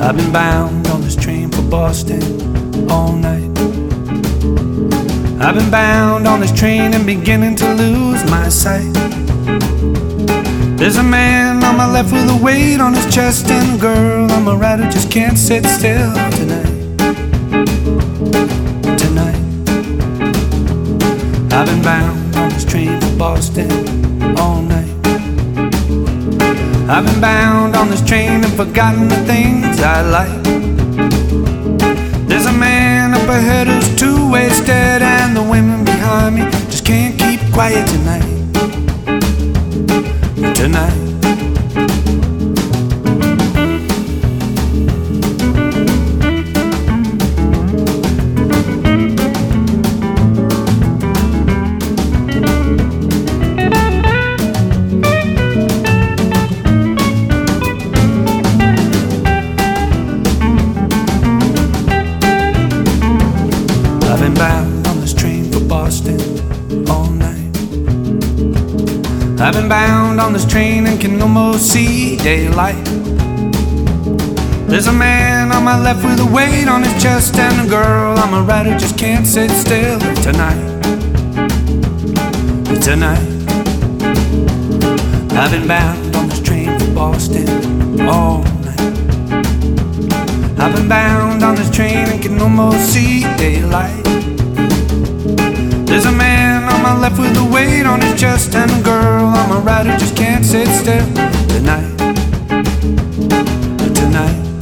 I've been bound on this train for Boston all night. I've been bound on this train and beginning to lose my sight. There's a man on my left with a weight on his chest, and a girl on my right who just can't sit still tonight. Tonight, I've been bound on this train for Boston all night. I've been bound on this train and forgotten the things I like. There's a man up ahead who's too wasted, and the women behind me just can't keep quiet tonight. Tonight, I've been bound on this train for Boston all night. I've been bound on this train and can almost see daylight. There's a man on my left with a weight on his chest, and a girl on my right who just can't sit still tonight. Tonight, I've been bound on this train for Boston all night. I've been bound on this train and can almost see daylight. There's a man on my left with a weight on his chest, and a girl on my right who just can't sit still tonight. Tonight.